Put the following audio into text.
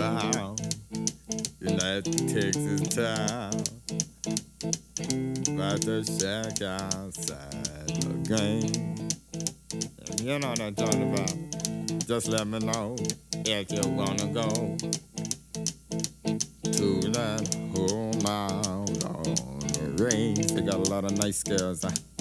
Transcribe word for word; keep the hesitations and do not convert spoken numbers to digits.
town in that Texas town. About to shack outside the game. And you know what I'm talking about. Just let me know if you wanna go to that home out on the range. They got a lot of nice girls. Huh?